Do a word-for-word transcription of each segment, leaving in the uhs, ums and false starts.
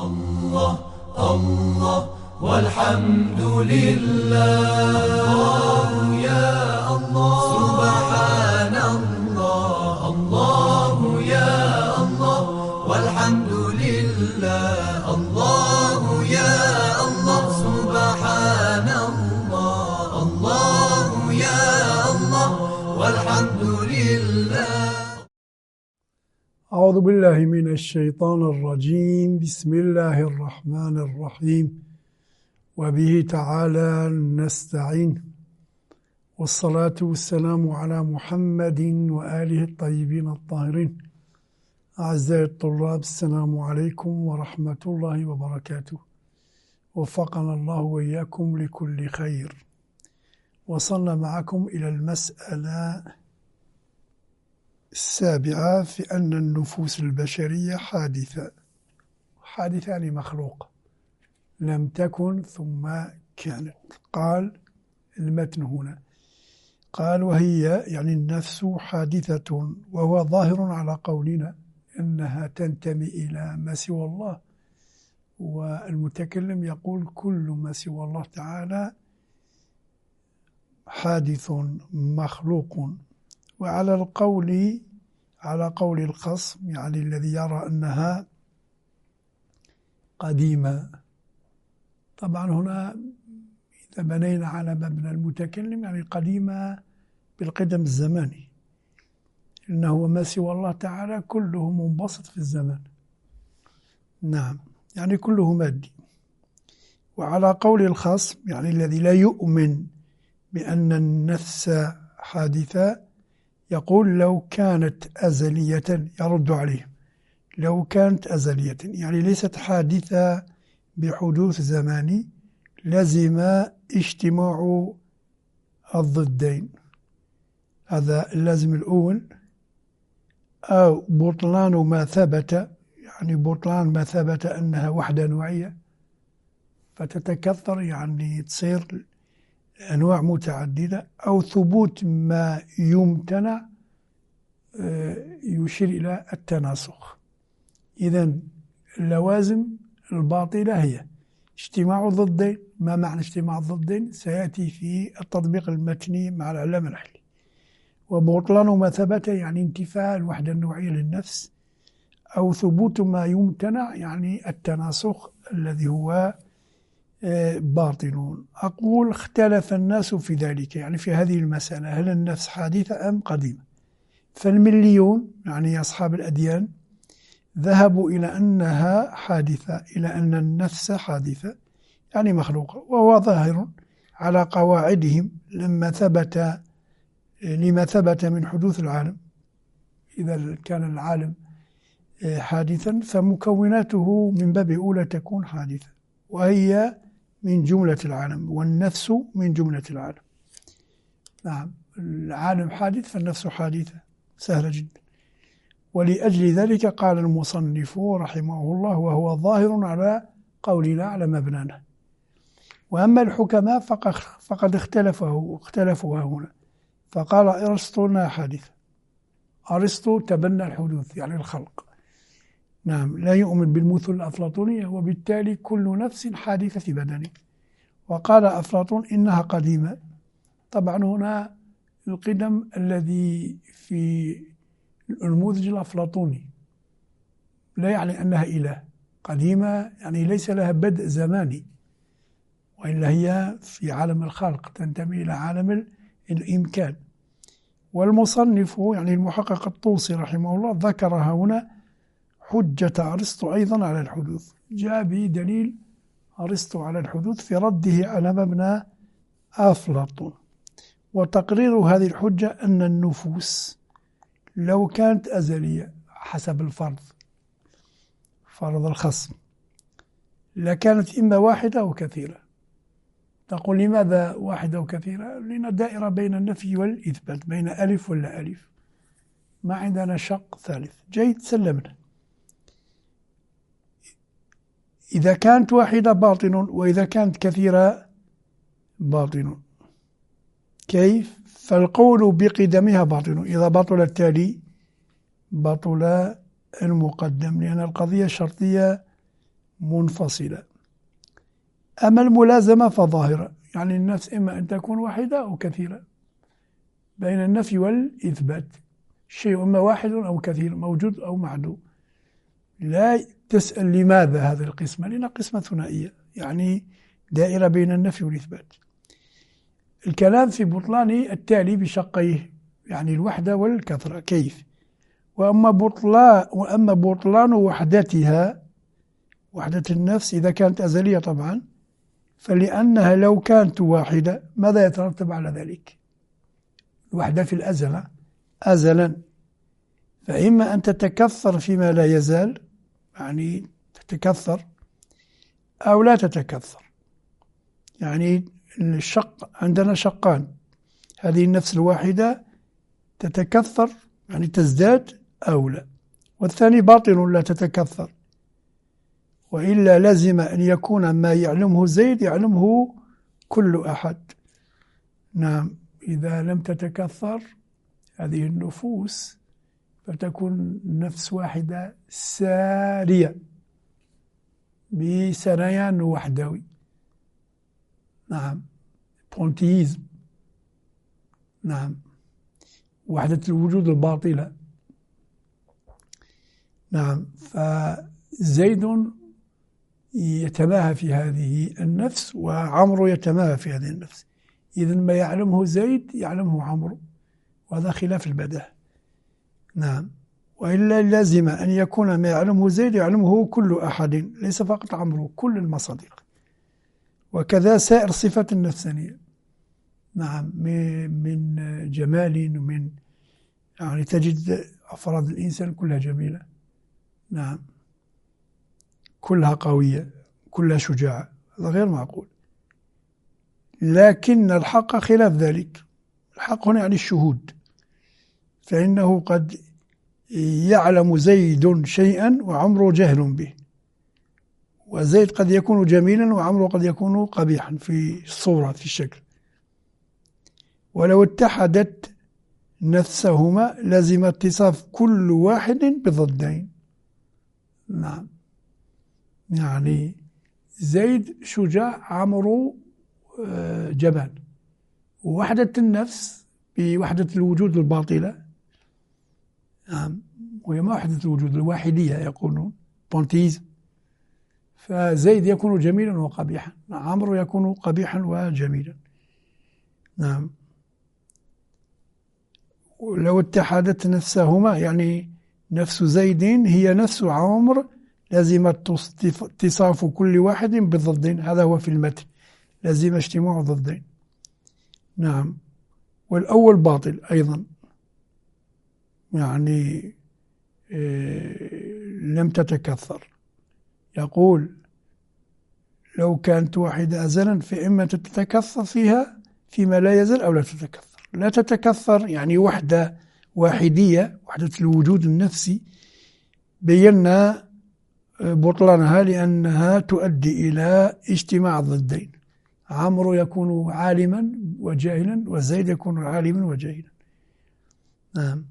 الله الله والحمد لله. الله يا الله سبحان الله. الله يا الله والحمد لله. الله يا الله سبحان الله. الله يا الله والحمد لله. أعوذ بالله من الشيطان الرجيم. بسم الله الرحمن الرحيم. وبه تعالى نستعين، والصلاة والسلام على محمد وآله الطيبين الطاهرين. أعزائي الطلاب، السلام عليكم ورحمة الله وبركاته. وفقنا الله وإياكم لكل خير. وصلنا معكم إلى المسألة السابعة في أن النفوس البشرية حادثة. حادثة يعني مخلوق، لم تكن ثم كانت. قال المتن هنا، قال وهي يعني النفس حادثة، وهو ظاهر على قولنا أنها تنتمي إلى ما سوى الله، والمتكلم يقول كل ما سوى الله تعالى حادث مخلوق. وعلى القول على قول الخصم، يعني الذي يرى أنها قديمة. طبعا هنا إذا بنينا على مبنى المتكلم يعني قديمة بالقدم الزماني، إنه ما سوى الله تعالى كله منبسط في الزمان. نعم، يعني كله مادي. وعلى قول الخصم، يعني الذي لا يؤمن بأن النفس حادثة، يقول لو كانت أزلية، يرد عليه لو كانت أزلية يعني ليست حادثة بحدوث زماني، لزم اجتماع الضدين، هذا اللازم الأول، أو بطلان ما ثبت، يعني بطلان ما ثبت أنها وحدة نوعية فتتكثر، يعني تصير أنواع متعددة، أو ثبوت ما يمتنع يشير إلى التناسخ. إذن اللوازم الباطلة هي اجتماع الضدين. ما معنى اجتماع الضدين؟ سيأتي في التطبيق المتني مع العلامة الحلي. وبطلان ما ثبت يعني انتفاء الوحدة النوعية للنفس، أو ثبوت ما يمتنع يعني التناسخ الذي هو باطل. أقول اختلف الناس في ذلك، يعني في هذه المسألة، هل النفس حادثة أم قديمة؟ فالمليون يعني أصحاب الأديان ذهبوا إلى أنها حادثة، إلى أن النفس حادثة يعني مخلوقة، وهو ظاهر على قواعدهم لما ثبت لما ثبت من حدوث العالم. إذا كان العالم حادثا فمكوناته من باب أولى تكون حادثة، وهي من جملة العالم، والنفس من جملة العالم. نعم، العالم حادث فالنفس حادثة، سهلة جدا. ولأجل ذلك قال المصنف رحمه الله، وهو ظاهر على قولنا على مبنانا. وأما الحكماء فقد اختلفوا اختلفوا هنا، فقال أرسطو أنها حادثة. أرسطو تبنى الحدوث يعني الخلق، نعم، لا يؤمن بالمثل الأفلاطونية، وبالتالي كل نفس حادثة في بدنه. وقال أفلاطون إنها قديمة. طبعا هنا القدم الذي في النموذج الأفلاطوني لا يعني أنها إله. قديمة يعني ليس لها بدء زماني، وإلا هي في عالم الخلق، تنتمي إلى عالم الإمكان. والمصنف يعني المحقق الطوسي رحمه الله ذكرها هنا حجة أرسطو أيضا على الحدوث، جاء بدليل أرسطو على الحدوث في رده على مبنى أفلاطون. وتقرير هذه الحجة أن النفوس لو كانت أزلية حسب الفرض، فرض الخصم، لكانت إما واحدة أو كثيرة. تقول لماذا واحدة أو كثيرة؟ لأن دائرة بين النفي والإثبات، بين ألف ولا ألف، ما عندنا شق ثالث. جيد، سلمنا. إذا كانت واحدة باطن، وإذا كانت كثيرة باطن. كيف؟ فالقول بقدمها باطن، إذا بطل التالي بطل المقدم، لأن القضية شرطية منفصلة. أما الملازمة فظاهرة، يعني النفس إما أن تكون واحدة أو كثيرة، بين النفي والإثبات، شيء إما واحد أو كثير، موجود أو معدوم. لا تسأل لماذا هذه القسمة، لأنها قسمة ثنائية، يعني دائرة بين النفي والإثبات. الكلام في بطلان التالي بشقيه، يعني الوحدة والكثرة. كيف؟ وأما بطلان وأما بطلان وحدتها، وحدة النفس إذا كانت أزلية طبعا، فلأنها لو كانت واحدة ماذا يترتب على ذلك؟ الوحدة في الأزل أزلا، فإما أن تتكثر فيما لا يزال، يعني تتكثر، أو لا تتكثر. يعني الشق عندنا شقان، هذه النفس الواحدة تتكثر يعني تزداد أو لا، والثاني باطل لا تتكثر، وإلا لازم أن يكون ما يعلمه زيد يعلمه كل أحد. نعم، إذا لم تتكثر هذه النفوس فتكون نفس واحدة سارية بسريان وحدوي. نعم، بونتيزم. نعم، وحدة الوجود الباطلة. نعم، فزيد يتماهى في هذه النفس وعمرو يتماهى في هذه النفس، إذن ما يعلمه زيد يعلمه عمرو، وهذا خلاف البداه. نعم، وإلا لازم أن يكون ما يعلمه زيد يعلمه كل أحد، ليس فقط عمرو، كل المصادق، وكذا سائر صفات النفسانية. نعم، من جمال ومن يعني تجد أفراد الإنسان كلها جميلة. نعم، كلها قوية، كلها شجاعة، هذا غير معقول. لكن الحق خلاف ذلك. الحق هنا يعني الشهود، فإنه قد يعلم زيد شيئا وعمرو جهل به، وزيد قد يكون جميلا وعمرو قد يكون قبيحا في الصورة في الشكل. ولو اتحدت نفسهما لازم اتصاف كل واحد بضدين. نعم، يعني زيد شجاع، عمرو جبان. ووحدة النفس بوحدة الوجود الباطلة، نعم، وهي ما وحدة الوجود، الواحدية يقولون، بونتيزم. فزيد يكون جميلا وقبيحا، عمرو يكون قبيحا وجميلا. نعم، لو اتحدت نفسهما يعني نفس زيد هي نفس عمرو لازم اتصاف كل واحد بضدين، هذا هو في المتن، لازم اجتماع ضدين. نعم، والأول باطل أيضا، يعني لم تتكثر. يقول لو كانت واحدة أزلا فإما تتكثر فيها فيما لا يزال أو لا تتكثر. لا تتكثر يعني وحدة واحدية، وحدة الوجود النفسي، بينا بطلانها لأنها تؤدي إلى اجتماع الضدين، عمرو يكون عالما وجاهلا وزيد يكون عالما وجاهلا. نعم،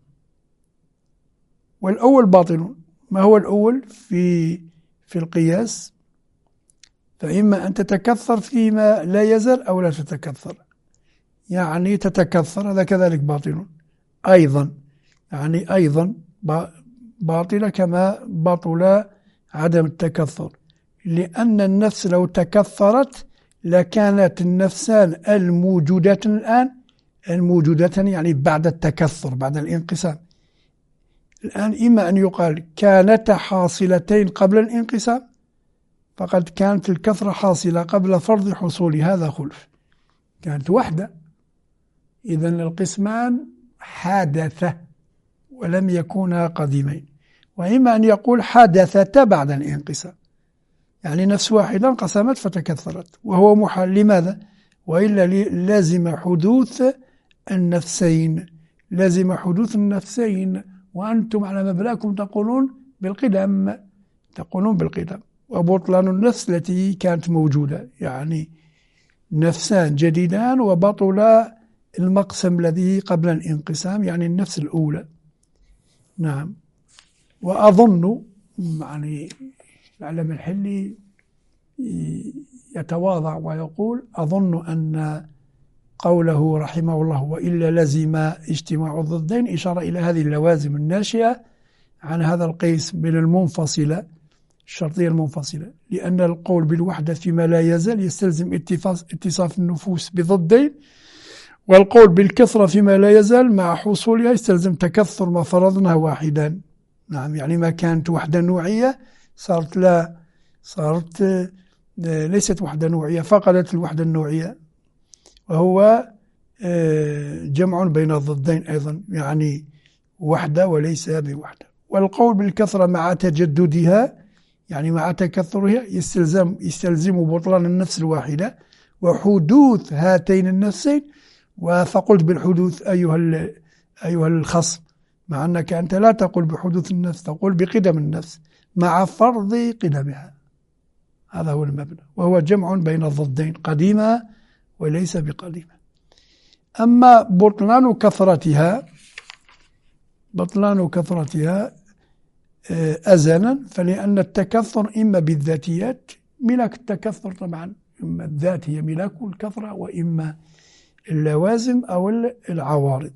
والأول باطل. ما هو الأول في في القياس؟ فإما أن تتكثر فيما لا يزال أو لا تتكثر، يعني تتكثر، هذا كذلك باطل أيضا، يعني أيضا باطل كما بطل عدم التكثر، لأن النفس لو تكثرت لكانت النفسان الموجودتان الآن، الموجودتان يعني بعد التكثر بعد الانقسام، الآن إما أن يقال كانتا حاصلتين قبل الانقسام، فقد كانت الكثرة حاصلة قبل فرض حصول هذا خلف، كانت وحدة، إذن القسمان حادثة ولم يكونا قديمين. وإما أن يقول حادثة بعد الانقسام، يعني نفس واحدة انقسمت فتكثرت، وهو محال. لماذا؟ وإلا لازم حدوث النفسين، لازم حدوث النفسين، وأنتم على مبلغكم تقولون بالقدم، تقولون بالقدم، وبطلان النفس التي كانت موجودة، يعني نفسان جديدان وبطل المقسم الذي قبل الانقسام، يعني النفس الأولى. نعم، وأظن يعني العلامة الحلي يتواضع ويقول: أظن أن قوله رحمه الله وإلا لزم اجتماع الضدين إشارة إلى هذه اللوازم الناشئة عن هذا القيس من المنفصلة الشرطية المنفصلة، لأن القول بالوحدة فيما لا يزال يستلزم اتصاف النفوس بضدين، والقول بالكثرة فيما لا يزال مع حصولها يستلزم تكثر ما فرضناه واحدا. نعم، يعني ما كانت وحدة نوعية صارت لا صارت ليست وحدة نوعية، فقدت الوحدة النوعية، وهو جمع بين الضدين أيضا، يعني وحدة وليس بوحدة. والقول بالكثرة مع تجددها يعني مع تكثرها يستلزم يستلزم بطلان النفس الواحدة وحدوث هاتين النفسين. فقلت بالحدوث أيها أيها الخصم، مع أنك أنت لا تقول بحدوث النفس، تقول بقدم النفس مع فرض قدمها. هذا هو المبنى، وهو جمع بين الضدين قديمة وليس بقديمة. أما بطلان كثرتها بطلان كثرتها أزلا، فلأن التكثر إما بالذاتيات، ملاك التكثر طبعا إما الذات هي ملاك الكثرة، وإما اللوازم أو العوارض.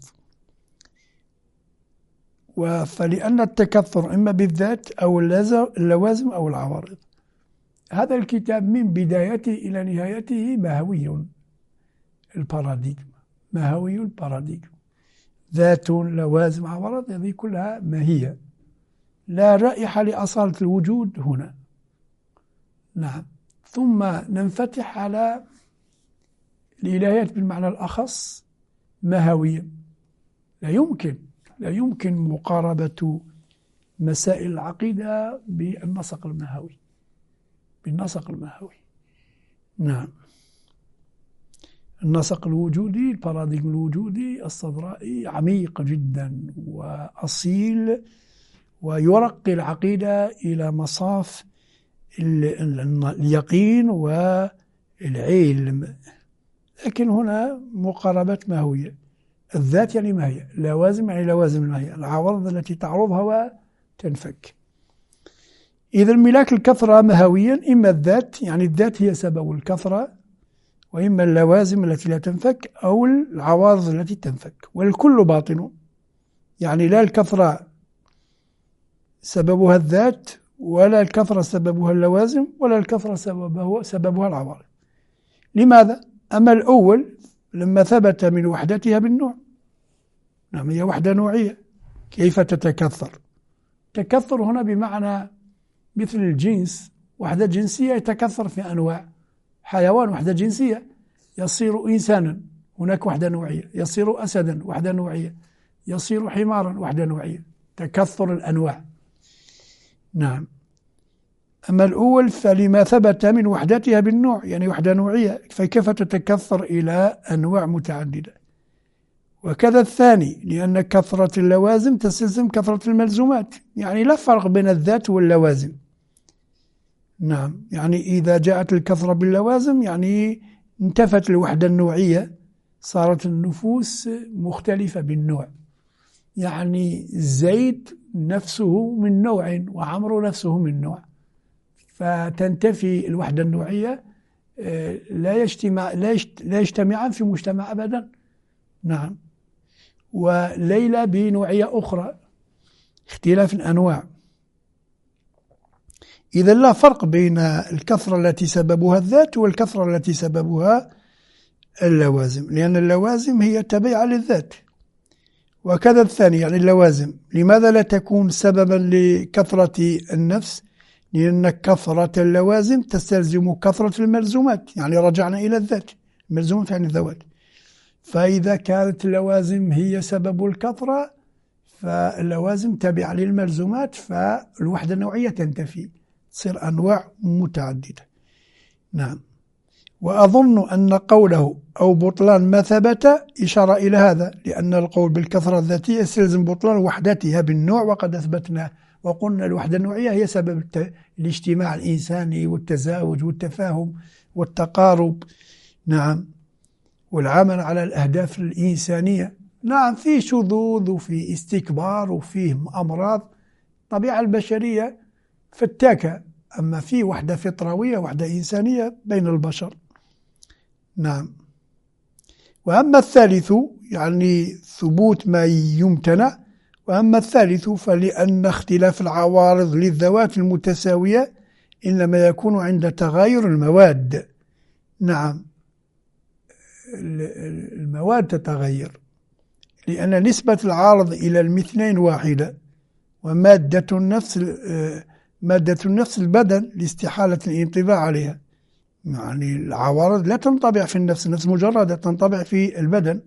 فلأن التكثر إما بالذات أو اللوازم أو العوارض. هذا الكتاب من بدايته إلى نهايته ماهوي الباراديجم، ماهوي الباراديجم، ذات لوازم عوارض، هذه كلها ماهية، لا رائحة لأصالة الوجود هنا. نعم. ثم ننفتح على الإلهيات بالمعنى الأخص ماهوية. لا يمكن لا يمكن مقاربة مسائل العقيدة بالنسق الماهوي بالنسق الماهوي. نعم. النسق الوجودي، الباراديجم الوجودي الصدرائي عميق جدا وأصيل، ويرقي العقيدة إلى مصاف اليقين والعلم. لكن هنا مقاربة ماهوية. الذات يعني ماهية، لوازم يعني لوازم الماهية، العوارض التي تعرضها وتنفك. إذا ملاك الكثرة ماهويا، إما الذات يعني الذات هي سبب الكثرة، وإما اللوازم التي لا تنفك أو العوارض التي تنفك، والكل باطن. يعني لا الكثرة سببها الذات، ولا الكثرة سببها اللوازم، ولا الكثرة سببها, سببها العوارض. لماذا؟ أما الأول لما ثبت من وحدتها بالنوع، نعم هي وحدة نوعية، كيف تتكثر؟ تكثر هنا بمعنى مثل الجنس، وحدة جنسية يتكثر في أنواع. حيوان وحدة جنسية، يصير إنسانا هناك وحدة نوعية، يصير أسدا وحدة نوعية، يصير حمارا وحدة نوعية، تكثر الأنواع. نعم. أما الأول فلما ثبت من وحدتها بالنوع يعني وحدة نوعية، فكيف تتكثر إلى أنواع متعددة. وكذا الثاني، لأن كثرة اللوازم تستلزم كثرة الملزومات، يعني لا فرق بين الذات واللوازم. نعم، يعني إذا جاءت الكثرة باللوازم يعني انتفت الوحدة النوعية، صارت النفوس مختلفة بالنوع. يعني زيد نفسه من نوع وعمرو نفسه من نوع، فتنتفي الوحدة النوعية، لا يجتمع لا يجتمعان في مجتمع أبدا. نعم. وليلى بنوعية أخرى، اختلاف الأنواع. إذا لا فرق بين الكثرة التي سببها الذات والكثرة التي سببها اللوازم، لأن اللوازم هي تبعة للذات. وكذا الثاني يعني اللوازم، لماذا لا تكون سببا لكثرة النفس؟ لأن كثرة اللوازم تستلزم كثرة الملزومات، يعني رجعنا إلى الذات، الملزومات يعني الذوات. فإذا كانت اللوازم هي سبب الكثرة فاللوازم تابعة للملزومات، فالوحدة النوعية تنتفي، تصير أنواع متعددة. نعم. وأظن أن قوله أو بطلان ما ثبت إشارة إلى هذا، لأن القول بالكثرة الذاتية يستلزم بطلان وحدتها بالنوع، وقد أثبتنا وقلنا الوحدة النوعية هي سبب الاجتماع الإنساني والتزاوج والتفاهم والتقارب. نعم. والعمل على الأهداف الإنسانية. نعم، في شذوذ وفي استكبار وفيه أمراض. الطبيعة البشرية فتاكة، أما في وحدة فطروية وحدة إنسانية بين البشر. نعم. وأما الثالث يعني ثبوت ما يمتنع، وأما الثالث فلأن اختلاف العوارض للذوات المتساوية إنما يكون عند تغاير المواد. نعم، المواد تتغير لأن نسبة العارض إلى المثلين واحدة، ومادة النفس مادة النفس البدن لاستحالة الانطباع عليها. يعني العوارض لا تنطبع في النفس، النفس مجردة تنطبع في البدن.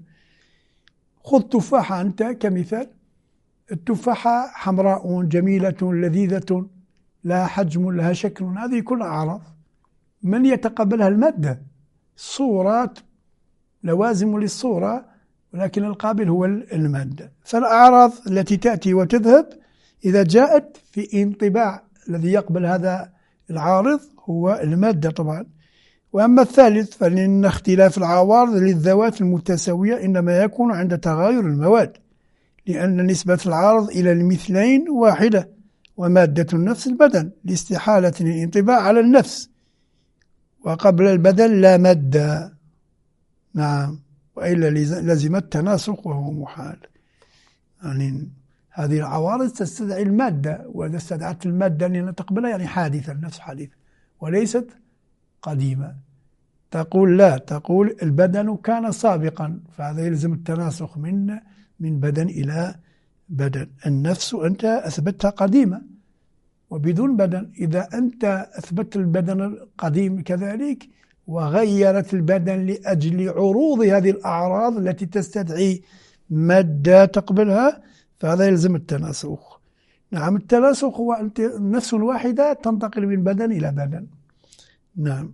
خذ تفاحة أنت كمثال، التفاحة حمراء جميلة لذيذة لها حجم لها شكل، هذه كلها أعراض. من يتقبلها؟ المادة، صورات لوازم للصورة، ولكن القابل هو المادة. فالأعراض التي تأتي وتذهب إذا جاءت في انطباع الذي يقبل هذا العارض هو المادة طبعا. وأما الثالث فلأن اختلاف العوارض للذوات المتساوية إنما يكون عند تغاير المواد، لأن نسبة العارض إلى المثلين واحدة، ومادة النفس البدن لاستحالة الانطباع على النفس، وقبل البدن لا مادة. نعم، وإلا لزم التناسق وهو محال. يعني هذه العوارض تستدعي المادة، وإذا استدعت المادة لأن تقبلها يعني حادثة، النفس حادثة وليست قديمة. تقول لا، تقول البدن كان سابقا، فهذا يلزم التناسخ من من بدن إلى بدن. النفس أنت أثبتها قديمة وبدون بدن، إذا أنت أثبت البدن القديم كذلك وغيرت البدن لأجل عروض هذه الأعراض التي تستدعي مادة تقبلها، فهذا يلزم التناسخ. نعم، التناسخ هو أنت النفس الواحدة تنتقل من بدن إلى بدن. نعم.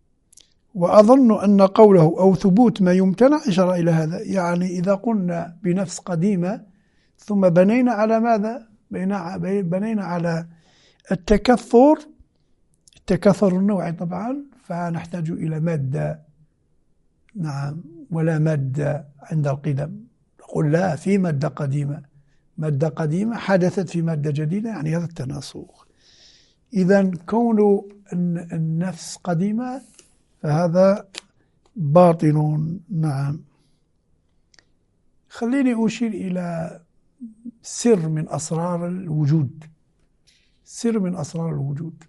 وأظن أن قوله أو ثبوت ما يمتنع إشارة إلى هذا، يعني إذا قلنا بنفس قديمة ثم بنينا على ماذا؟ بنينا على التكثر التكثر النوعي طبعا، فنحتاج إلى مادة. نعم، ولا مادة عند القدم. نقول لا، في مادة قديمة، مادة قديمة حدثت في مادة جديدة، يعني هذا التناسخ. إذا كون النفس قديمة فهذا باطل. نعم. خليني أشير إلى سر من أسرار الوجود، سر من أسرار الوجود.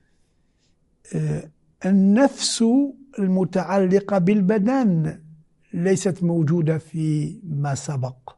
النفس المتعلقة بالبدن ليست موجودة في ما سبق.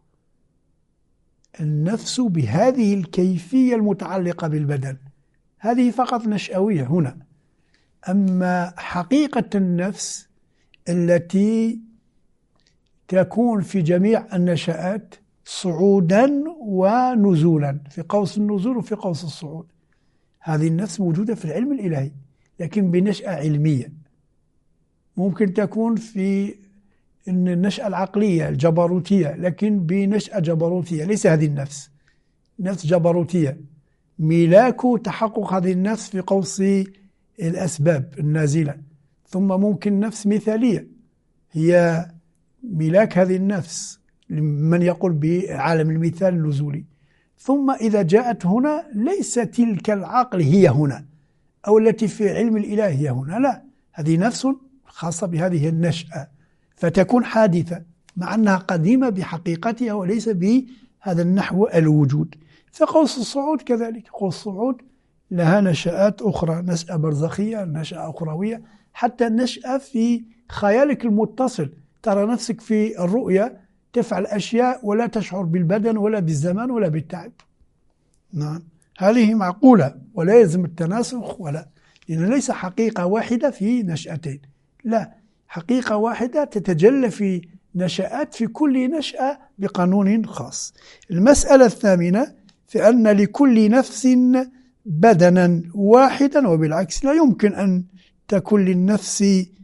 النفس بهذه الكيفية المتعلقة بالبدن هذه فقط نشأوية هنا. أما حقيقة النفس التي تكون في جميع النشآت صعودا ونزولا، في قوس النزول وفي قوس الصعود، هذه النفس موجودة في العلم الإلهي لكن بنشأة علمية. ممكن تكون في النشأة العقلية الجبروتية لكن بنشأة جبروتية، ليس هذه النفس نفس جبروتية. ملاك تحقق هذه النفس في قوس الأسباب النازلة. ثم ممكن نفس مثالية هي ملاك هذه النفس، من يقول بعالم المثال النزولي. ثم إذا جاءت هنا ليس تلك العقل هي هنا، أو التي في علم الإله هي هنا، لا، هذه نفس خاصة بهذه النشأة، فتكون حادثة مع أنها قديمة بحقيقتها وليس بهذا النحو الوجود. فقوس الصعود كذلك، قوس الصعود لها نشآت أخرى، نشأة برزخية، نشأة أخروية، حتى نشأة في خيالك المتصل، ترى نفسك في الرؤية تفعل أشياء ولا تشعر بالبدن ولا بالزمان ولا بالتعب. نعم، هذه معقولة ولا يلزم التناسخ، ولا، لأن ليس حقيقة واحدة في نشأتين، لا، حقيقة واحدة تتجلى في نشآت في كل نشأة بقانون خاص. المسألة الثامنة في أن لكل نفس بدنا واحدا، وبالعكس لا يمكن أن تكون للنفس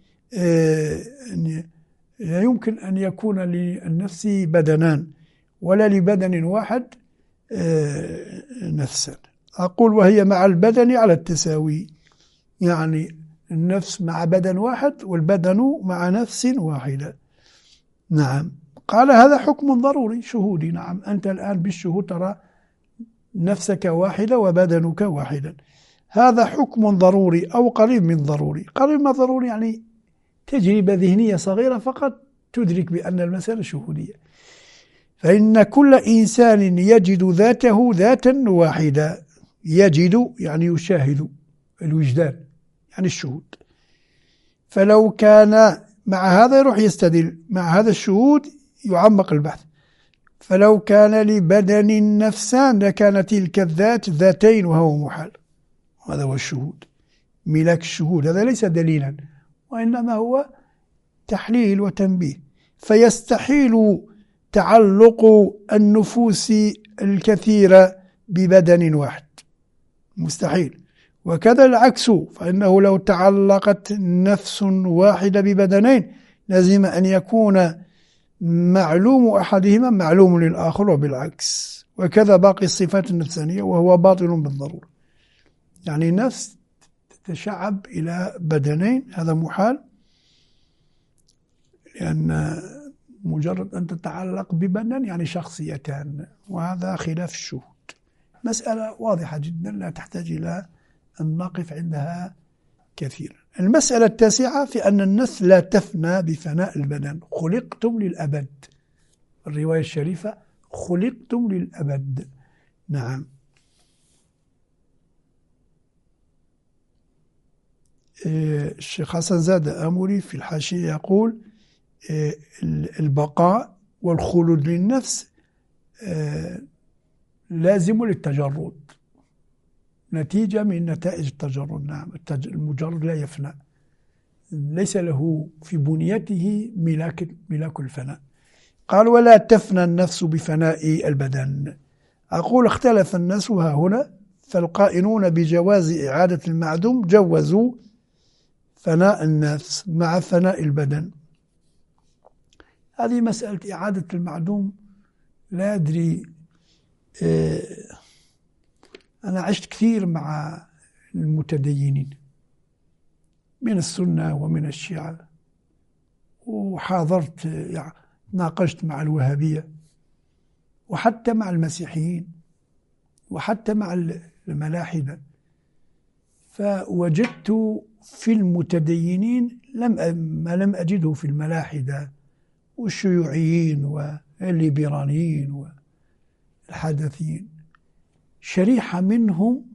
لا يمكن أن يكون للنفس بدنان ولا لبدن واحد نفسا. أقول وهي مع البدن على التساوي، يعني النفس مع بدن واحد والبدن مع نفس واحدة. نعم. قال هذا حكم ضروري شهودي. نعم، أنت الآن بالشهود ترى نفسك واحدة وبدنك واحدا، هذا حكم ضروري أو قريب من ضروري. قريب من ضروري يعني تجربة ذهنية صغيرة فقط تدرك بأن المسألة شهودية. فإن كل إنسان يجد ذاته ذاتا واحدة، يجد يعني يشاهد، الوجدان يعني الشهود. فلو كان مع هذا يروح يستدل، مع هذا الشهود يعمق البحث. فلو كان لبدن نفسان لكان تلك الذات ذاتين وهو محال. هذا هو الشهود، ملاك الشهود. هذا ليس دليلا وإنما هو تحليل وتنبيه. فيستحيل تعلق النفوس الكثيرة ببدن واحد، مستحيل. وكذا العكس، فإنه لو تعلقت نفس واحدة ببدنين لازم أن يكون معلوم أحدهما معلوم للآخر وبالعكس. وكذا باقي الصفات النفسانية وهو باطل بالضرورة. يعني نفس تتشعب إلى بدنين هذا محال، لأن مجرد أن تتعلق ببدن يعني شخصيتان، وهذا خلاف الشهود. مسألة واضحة جدا لا تحتاج إلى أن نقف عندها كثيرا. المسألة التاسعة في أن النفس لا تفنى بفناء البدن. خلقتم للأبد، الرواية الشريفة خلقتم للأبد. نعم. الشيخ حسن زاد آمري في الحاشية يقول البقاء والخلود للنفس لازم للتجرد، نتيجة من نتائج التجرد. نعم، المجرد لا يفنى، ليس له في بنيته ملاك ملاك الفناء. قال ولا تفنى النفس بفناء البدن. أقول اختلف الناس ها هنا، فالقائلون بجواز إعادة المعدوم جوزوا فناء النفس مع فناء البدن. هذه مسألة إعادة المعدوم لا أدري. أنا عشت كثير مع المتدينين من السنة ومن الشيعة، وحاضرت يعني ناقشت مع الوهابية وحتى مع المسيحيين وحتى مع الملاحدة. فوجدت في المتدينين لم ما لم أجده في الملاحدة والشيوعيين والليبراليين والحدثيين. شريحة منهم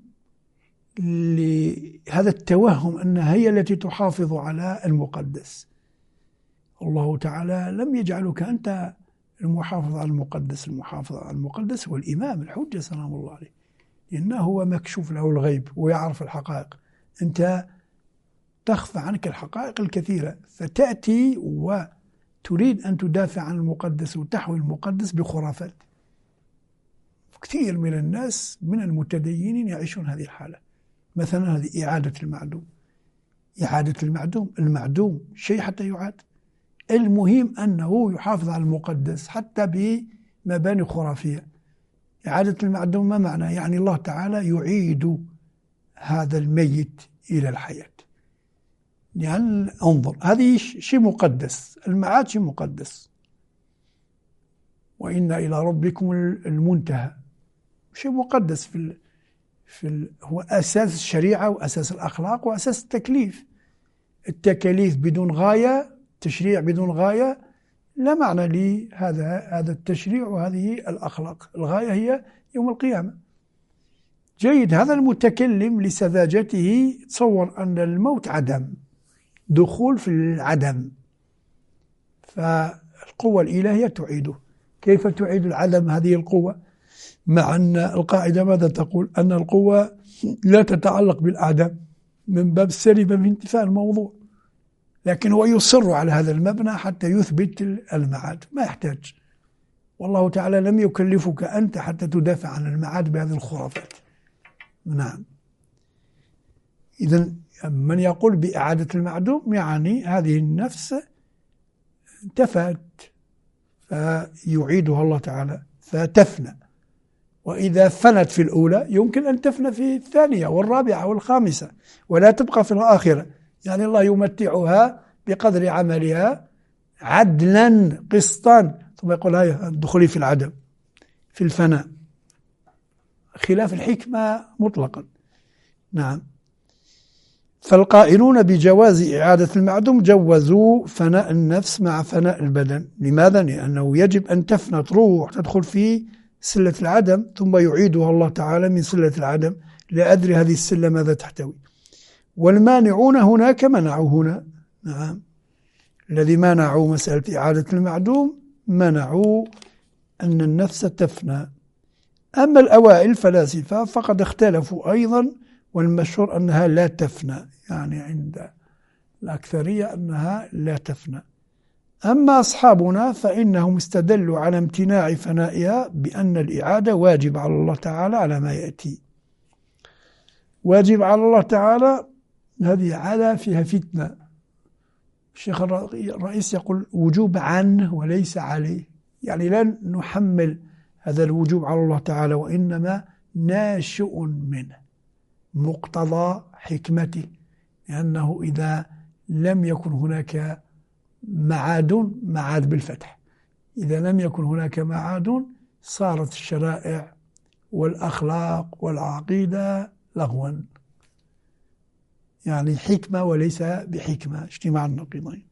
لهذا التوهم أنها هي التي تحافظ على المقدس. الله تعالى لم يجعلك أنت المحافظ على المقدس. المحافظ على المقدس هو الإمام الحجة سلام الله عليه، لأنه هو مكشوف له الغيب ويعرف الحقائق. أنت تخفى عنك الحقائق الكثيرة، فتأتي وتريد أن تدافع عن المقدس وتحوي المقدس بخرافات. كثير من الناس من المتدينين يعيشون هذه الحالة. مثلا هذه إعادة المعدوم. إعادة المعدوم، المعدوم شيء حتى يعاد. المهم أنه يحافظ على المقدس حتى بمباني خرافية. إعادة المعدوم ما معنى؟ يعني الله تعالى يعيد هذا الميت إلى الحياة. يعني انظر، هذه شيء مقدس، المعاد شيء مقدس. وإن إلى ربكم المنتهى، شيء مقدس في ال في ال هو أساس الشريعة وأساس الأخلاق وأساس التكليف. التكاليف بدون غاية، تشريع بدون غاية، لا معنى لهذا هذا التشريع وهذه الأخلاق. الغاية هي يوم القيامة. جيد. هذا المتكلم لسذاجته تصور أن الموت عدم، دخول في العدم، فالقوة الإلهية تعيده. كيف تعيد العدم هذه القوة؟ مع أن القاعدة ماذا تقول؟ أن القوة لا تتعلق بالأعدام من باب السلبة من انتفاء الموضوع، لكن هو يصر على هذا المبنى حتى يثبت المعاد. ما يحتاج، والله تعالى لم يكلفك أنت حتى تدافع عن المعاد بهذه الخرافات. نعم. إذن من يقول بإعادة المعدوم يعني هذه النفس انتفت فيعيدها الله تعالى فتفنى. وإذا فنت في الأولى يمكن أن تفنى في الثانية والرابعة والخامسة ولا تبقى في الآخرة. يعني الله يمتعها بقدر عملها عدلا قسطا، ثم يقول هيا ادخلي في العدم في الفناء، خلاف الحكمة مطلقا. نعم. فالقائلون بجواز إعادة المعدوم جوزوا فناء النفس مع فناء البدن. لماذا؟ لأنه يجب أن تفنى تروح تدخل في سلة العدم ثم يعيدها الله تعالى من سلة العدم. لا أدري هذه السلة ماذا تحتوي. والمانعون هناك منعوا هنا. نعم. الذي منعوا مسألة إعادة المعدوم منعوا أن النفس تفنى. أما الأوائل الفلاسفة فقد اختلفوا أيضا، والمشهور أنها لا تفنى، يعني عند الأكثرية أنها لا تفنى. أما أصحابنا فإنهم استدلوا على امتناع فنائها بأن الإعادة واجب على الله تعالى على ما يأتي. واجب على الله تعالى، هذه عادة فيها فتنة. الشيخ الرئيس يقول وجوب عنه وليس عليه، يعني لا نحمل هذا الوجوب على الله تعالى، وإنما ناشئ منه مقتضى حكمته، لأنه إذا لم يكن هناك معاد، معاد بالفتح، إذا لم يكن هناك معاد صارت الشرائع والأخلاق والعقيدة لغوا، يعني حكمة وليس بحكمة، اجتماع النقيضين،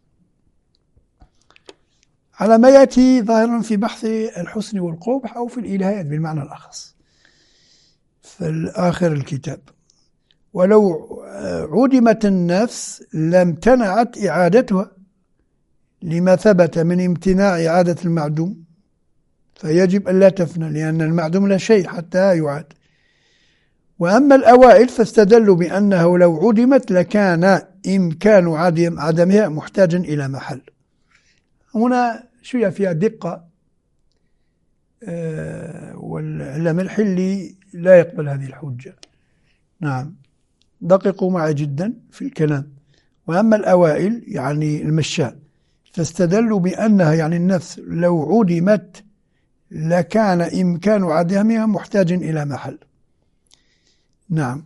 على ما يأتي ظاهرا في بحث الحسن والقبح أو في الإلهيات بالمعنى الأخص في آخر الكتاب. ولو عدمت النفس لامتنعت إعادتها لما ثبت من امتناع إعادة المعدوم، فيجب أن لا تفنى لأن المعدوم لا شيء حتى يعاد. وأما الأوائل فاستدلوا بأنه لو عدمت لكان إمكان عدمها محتاجا إلى محل. هنا شوية فيها دقة، أه والعلم الحلي لا يقبل هذه الحجة. نعم، دققوا معي جدا في الكلام. وأما الأوائل يعني المشاة فاستدلوا بأنها يعني النفس لو عدمت لكان إمكان عدمها محتاجا إلى محل. نعم،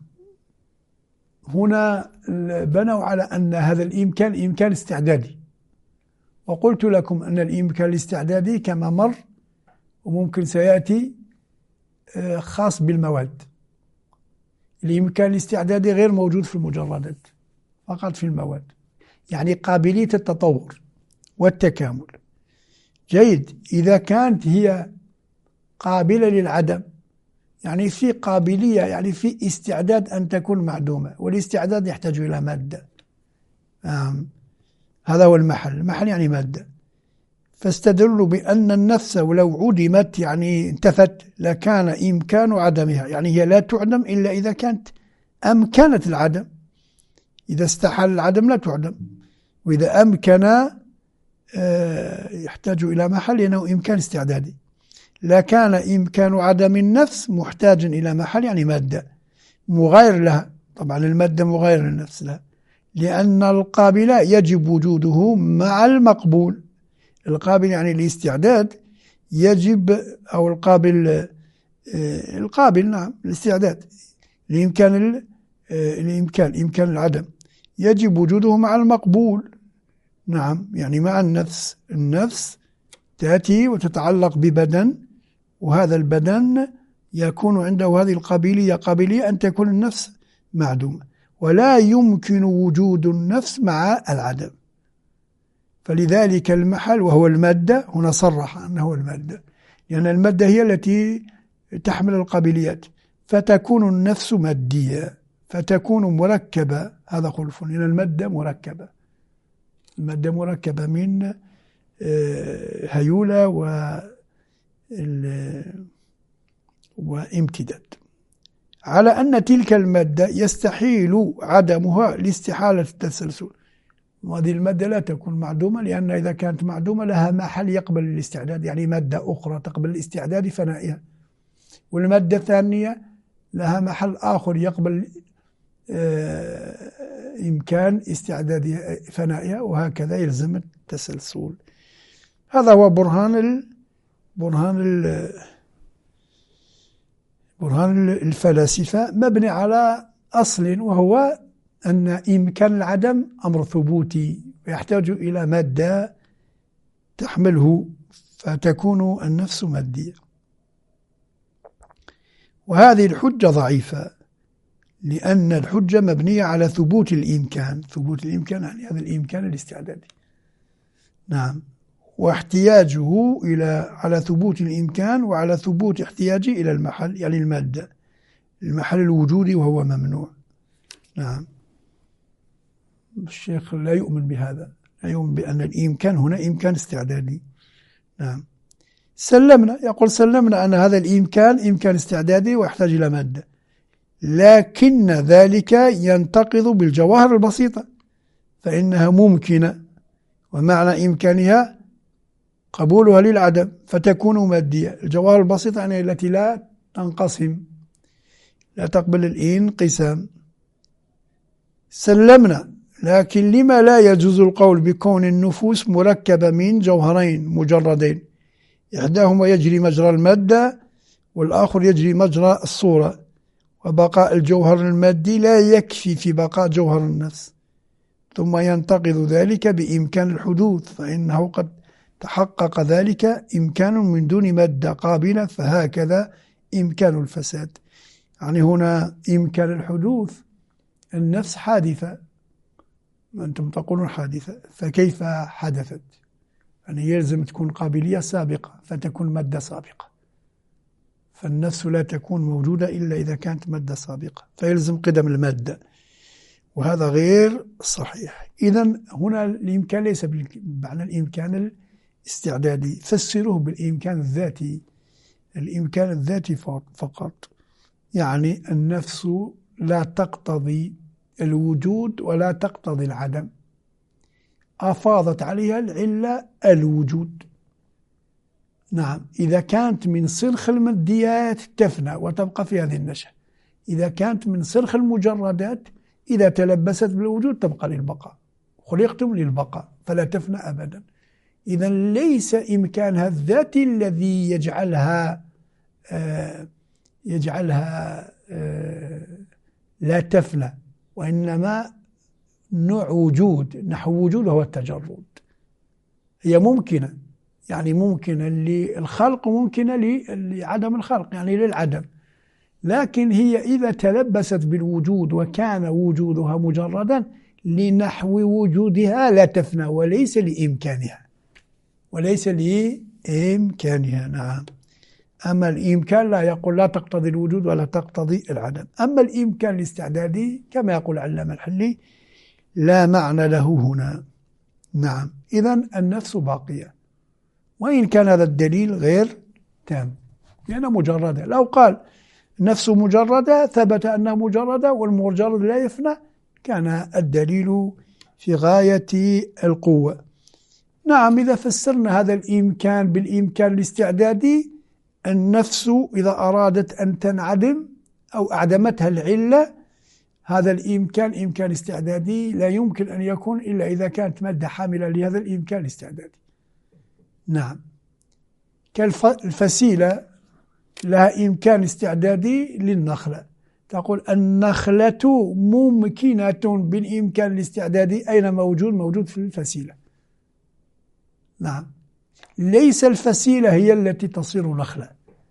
هنا بنوا على أن هذا الإمكان إمكان استعدادي، وقلت لكم أن الإمكان الاستعدادي كما مر وممكن سيأتي خاص بالمواد. الإمكان الاستعدادي غير موجود في المجردات، فقط في المواد، يعني قابلية التطور والتكامل. جيد، إذا كانت هي قابلة للعدم، يعني في قابلية، يعني في استعداد أن تكون معدومة، والاستعداد يحتاج إلى مادة. آم. هذا هو المحل، المحل يعني مادة. فاستدلوا بأن النفس ولو عدمت يعني انتفت لكان إمكان عدمها، يعني هي لا تعدم إلا إذا كانت أمكنت العدم. إذا استحال العدم لا تعدم، وإذا أمكن يحتاج إلى محل لأنه إمكان استعدادي. لكان إمكان عدم النفس محتاجا إلى محل يعني مادة مغاير لها. طبعا المادة مغاير للنفس لها، لأن القابل يجب وجوده مع المقبول. القابل يعني الاستعداد يجب، أو القابل القابل نعم الاستعداد لإمكان الإمكان إمكان العدم يجب وجوده مع المقبول. نعم، يعني مع النفس. النفس تأتي وتتعلق ببدن، وهذا البدن يكون عنده هذه القابلية، قابلية أن تكون النفس معدومة، ولا يمكن وجود النفس مع العدم. فلذلك المحل وهو المادة، هنا صرح أنه المادة، لأن المادة هي التي تحمل القابليات، فتكون النفس مادية، فتكون مركبة. هذا خلف، لأن المادة مركبة، المادة مركبة من هيولة وامتداد، على أن تلك المادة يستحيل عدمها لاستحالة التسلسل. وهذه المادة لا تكون معدومة، لأن إذا كانت معدومة لها محل يقبل الاستعداد، يعني مادة أخرى تقبل الاستعداد فنائها، والمادة الثانية لها محل آخر يقبل إمكان استعداد فنائها، وهكذا يلزم التسلسل. هذا هو برهان ال برهان ال برهان الفلاسفة، مبني على أصل، وهو أن إمكان العدم أمر ثبوتي ويحتاج إلى مادة تحمله، فتكون النفس مادية. وهذه الحجة ضعيفة، لأن الحجة مبنية على ثبوت الإمكان. ثبوت الإمكان يعني هذا الإمكان الاستعدادي. نعم. واحتياجه إلى على ثبوت الإمكان وعلى ثبوت احتياجه إلى المحل، يعني المادة، المحل الوجودي وهو ممنوع. نعم. الشيخ لا يؤمن بهذا، لا يؤمن بأن الإمكان هنا إمكان استعدادي. نعم. سلمنا، يقول سلمنا أن هذا الإمكان إمكان استعدادي ويحتاج إلى مادة، لكن ذلك ينتقض بالجواهر البسيطة فإنها ممكنة، ومعنى إمكانها قبولها للعدم فتكون مادية. الجواهر البسيطة يعني التي لا تنقسم، لا تقبل الانقسام. سلمنا، لكن لما لا يجوز القول بكون النفوس مركبة من جوهرين مجردين، إحداهما يجري مجرى المادة والآخر يجري مجرى الصورة، وبقاء الجوهر المادي لا يكفي في بقاء جوهر النفس، ثم ينتقض ذلك بإمكان الحدوث، فإنه قد تحقق ذلك إمكان من دون مادة قابلة، فهكذا إمكان الفساد. يعني هنا إمكان الحدوث، النفس حادثة، أنتم تقولون حادثة، فكيف حدثت؟ يعني يلزم تكون قابلية سابقة فتكون مادة سابقة، فالنفس لا تكون موجودة إلا إذا كانت مادة سابقة، فيلزم قدم المادة، وهذا غير صحيح. إذن هنا الإمكان ليس بمعنى الإمكان الاستعدادي، فسروه بالإمكان الذاتي، الإمكان الذاتي فقط. يعني النفس لا تقتضي الوجود ولا تقتضي العدم، أفاضت عليها العلة الوجود. نعم. إذا كانت من صرخ الماديات تفنى وتبقى في هذه النشأة، إذا كانت من صرخ المجردات إذا تلبست بالوجود تبقى للبقاء، خلقتم للبقاء فلا تفنى أبدا. إذا ليس إمكانها الذاتي الذي يجعلها آه يجعلها آه لا تفنى، وإنما نوع وجود، نحو وجود هو التجرد. هي ممكنة، يعني ممكنة للخلق وممكنة لعدم الخلق، يعني للعدم، لكن هي إذا تلبست بالوجود وكان وجودها مجردا لنحو وجودها لا تفنى، وليس لإمكانها وليس لإمكانها. نعم. أما الإمكان لا يقول لا تقتضي الوجود ولا تقتضي العدم. أما الإمكان الاستعدادي كما يقول علامة الحلي لا معنى له هنا. نعم. إذن النفس باقية، وإن كان هذا الدليل غير تام، لأنها مجردة. لو قال نفس مجردة ثبت أنها مجردة والمجرد لا يفنى كان الدليل في غاية القوة. نعم. إذا فسرنا هذا الإمكان بالإمكان الاستعدادي، النفس إذا أرادت أن تنعدم أو أعدمتها العلة، هذا الإمكان إمكان استعدادي لا يمكن أن يكون إلا إذا كانت مادة حاملة لهذا الإمكان الاستعدادي. نعم. كالفسيلة لها إمكان استعدادي للنخلة، تقول النخلة ممكنة بالإمكان الاستعدادي، أين موجود؟ موجود في الفسيلة. نعم. ليس الفسيلة هي التي تصير نخلة،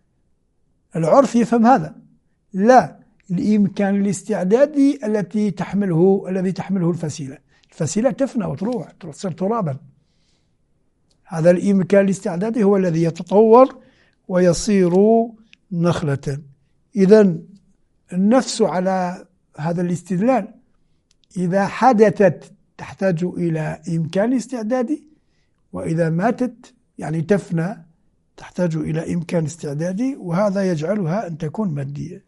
العرف يفهم هذا، لا، الإمكان الاستعدادي التي تحمله الذي تحمله الفسيلة. الفسيلة تفنى وتروح تصير ترابا، هذا الإمكان الاستعدادي هو الذي يتطور ويصير نخلة. إذن النفس على هذا الاستدلال إذا حدثت تحتاج إلى إمكان استعدادي، وإذا ماتت يعني تفنى تحتاج إلى إمكان استعدادي، وهذا يجعلها أن تكون مادية.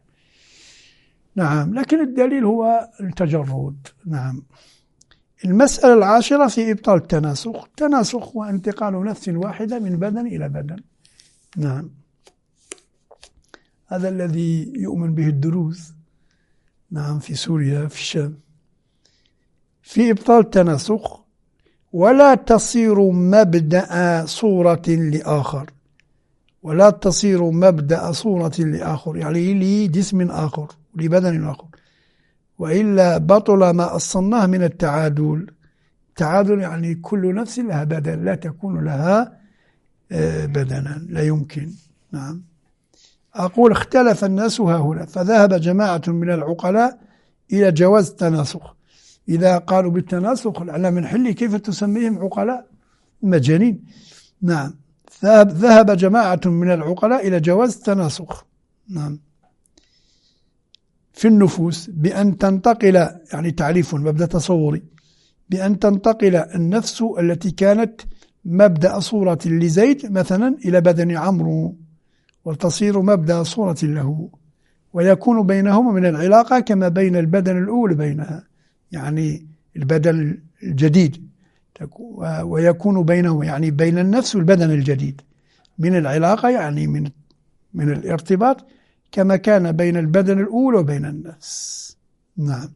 نعم. لكن الدليل هو التجرد. نعم. المسألة العاشرة في إبطال التناسخ. التناسخ هو انتقال نفس واحدة من بدن إلى بدن. نعم. هذا الذي يؤمن به الدروز. نعم. في سوريا في الشام. في إبطال التناسخ ولا تصير مبدأ صورة لآخر، ولا تصير مبدأ صورة لآخر، يعني لجسم آخر لبدن آخر، وإلا بطل ما أصلناه من التعادل. التعادل يعني كل نفس لها بدن، لا تكون لها بدنا، لا يمكن. نعم. أقول اختلف الناس ها هنا، فذهب جماعة من العقلاء إلى جواز التناسخ. إذا قالوا بالتناسخ على من حل كيف تسميهم عقلاء مجانين؟ نعم. ذهب, ذهب جماعة من العقلاء إلى جواز التناسخ نعم في النفوس بأن تنتقل، يعني تعريف مبدأ تصوري، بأن تنتقل النفس التي كانت مبدأ صورة لزيد مثلا إلى بدن عمرو وتصير مبدأ صورة له، ويكون بينهما من العلاقة كما بين البدن الأول بينها، يعني البدن الجديد، ويكون بينه يعني بين النفس والبدن الجديد من العلاقة، يعني من من الارتباط كما كان بين البدن الأول وبين النفس. نعم.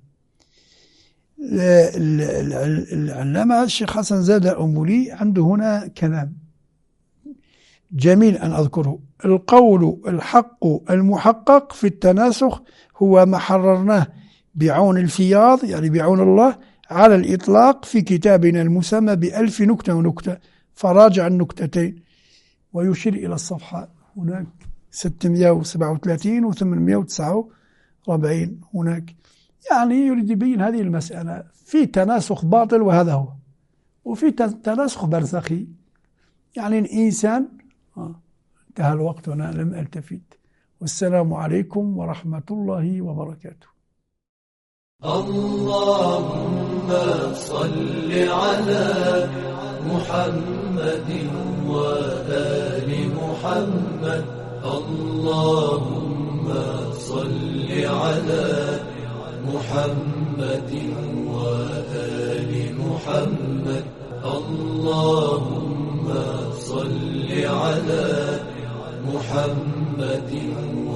العلامة الشيخ حسن زاد الأمولي عنده هنا كلام جميل أن أذكره: القول الحق المحقق في التناسخ هو ما حررناه بعون الفياض، يعني بعون الله، على الإطلاق في كتابنا المسمى بألف نكتة ونكتة، فراجع النكتتين. ويشير إلى الصفحة هناك ستمائة وسبعة وثلاثين و ثمانمائة وتسعة وأربعين هناك، يعني يريد يبين هذه المسألة في تناسخ باطل وهذا هو، وفي تناسخ برزخي، يعني الإنسان آه. انتهى الوقت وأنا لم ألتفت. والسلام عليكم ورحمة الله وبركاته. اللهم صل على محمد وآل محمد. اللهم صل على محمد وآل محمد. اللهم صل على محمد